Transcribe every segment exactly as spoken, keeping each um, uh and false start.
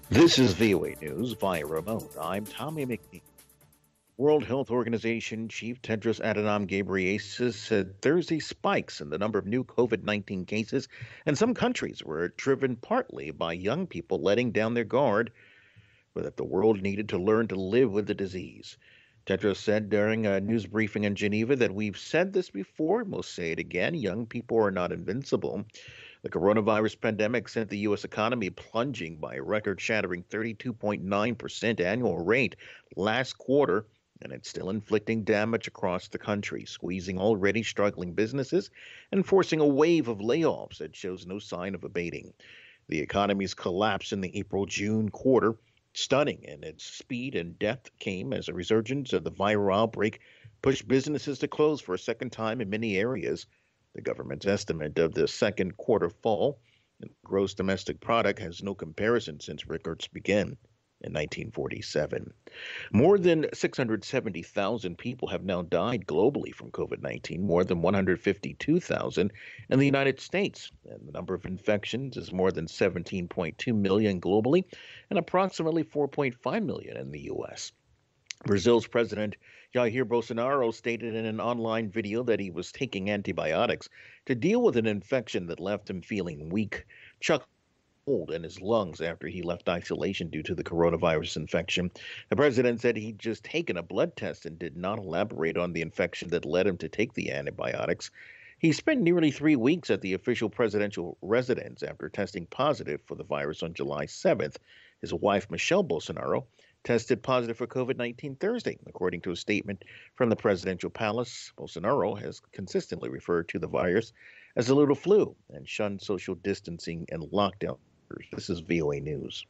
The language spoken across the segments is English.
This is V O A News via remote. I'm Tommy McNeil. World Health Organization Chief Tedros Adhanom Ghebreyesus said Thursday spikes in the number of new COVID nineteen cases in some countries were driven partly by young people letting down their guard, but that the world needed to learn to live with the disease. Tedros said during a news briefing in Geneva that we've said this before, and we'll say it again, young people are not invincible. The coronavirus pandemic sent the U S economy plunging by a record shattering thirty-two point nine percent annual rate last quarter, and it's still inflicting damage across the country, squeezing already struggling businesses and forcing a wave of layoffs that shows no sign of abating. The economy's collapse in the April June quarter, stunning in its speed and depth, came as a resurgence of the viral outbreak pushed businesses to close for a second time in many areas. The government's estimate of the second quarter fall in gross domestic product has no comparison since records began in nineteen forty-seven. More than six hundred seventy thousand people have now died globally from COVID nineteen, more than one hundred fifty-two thousand in the United States. And the number of infections is more than seventeen point two million globally and approximately four point five million in the U S. Brazil's President Jair Bolsonaro stated in an online video that he was taking antibiotics to deal with an infection that left him feeling weak, chuckling cold in his lungs after he left isolation due to the coronavirus infection. The president said he'd just taken a blood test and did not elaborate on the infection that led him to take the antibiotics. He spent nearly three weeks at the official presidential residence after testing positive for the virus on July seventh. His wife, Michelle Bolsonaro, tested positive for COVID nineteen Thursday, according to a statement from the presidential palace. Bolsonaro has consistently referred to the virus as a little flu and shunned social distancing and lockdown. This is V O A News.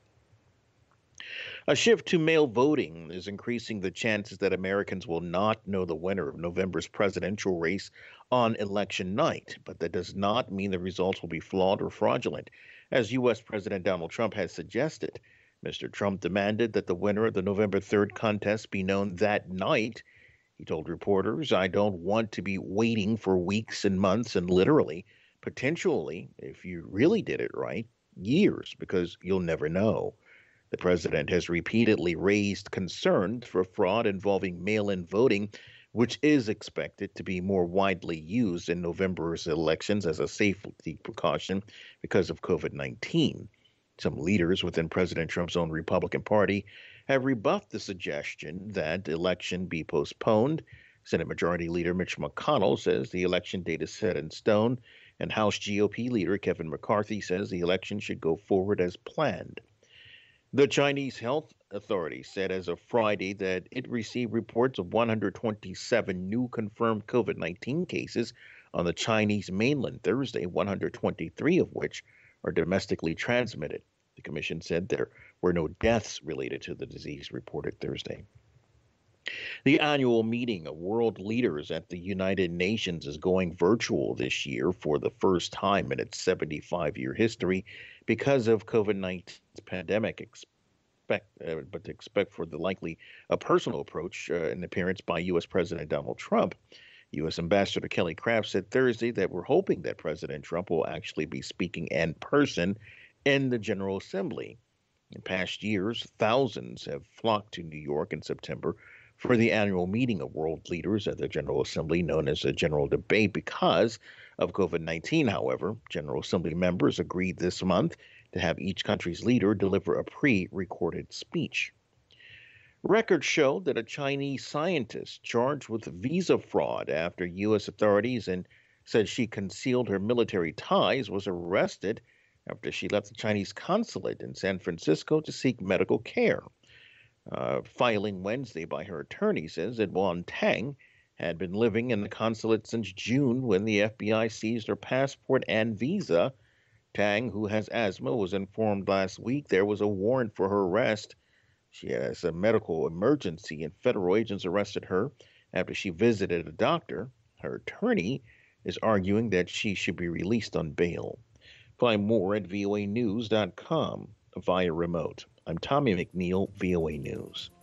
A shift to mail voting is increasing the chances that Americans will not know the winner of November's presidential race on election night, but that does not mean the results will be flawed or fraudulent, as U S. President Donald Trump has suggested. Mister Trump demanded that the winner of the November third contest be known that night. He told reporters, I don't want to be waiting for weeks and months and literally, potentially, if you really did it right, years, because you'll never know. The president has repeatedly raised concern for fraud involving mail-in voting, which is expected to be more widely used in November's elections as a safety precaution because of COVID nineteen. Some leaders within President Trump's own Republican Party have rebuffed the suggestion that the election be postponed. Senate Majority Leader Mitch McConnell says the election date is set in stone, and House G O P leader Kevin McCarthy says the election should go forward as planned. The Chinese Health Authority said as of Friday that it received reports of one hundred twenty-seven new confirmed COVID nineteen cases on the Chinese mainland Thursday, one hundred twenty-three of which are domestically transmitted. The commission said there were no deaths related to the disease reported Thursday. The annual meeting of world leaders at the United Nations is going virtual this year for the first time in its seventy-five-year history because of COVID nineteen pandemic. Expect, uh, but to expect for the likely a personal approach, uh, an appearance by U S. President Donald Trump. U S. Ambassador Kelly Craft said Thursday that we're hoping that President Trump will actually be speaking in person in the General Assembly. In past years, thousands have flocked to New York in September for the annual meeting of world leaders at the General Assembly, known as a General Debate. Because of COVID nineteen, however, General Assembly members agreed this month to have each country's leader deliver a pre-recorded speech. Records show that a Chinese scientist charged with visa fraud after U S authorities and said she concealed her military ties was arrested after she left the Chinese consulate in San Francisco to seek medical care. Uh, filing Wednesday by her attorney says that Wan Tang had been living in the consulate since June when the F B I seized her passport and visa. Tang, who has asthma, was informed last week there was a warrant for her arrest. She has a medical emergency, and federal agents arrested her after she visited a doctor. Her attorney is arguing that she should be released on bail. Find more at V O A news dot com via remote. I'm Tommy McNeil, V O A News.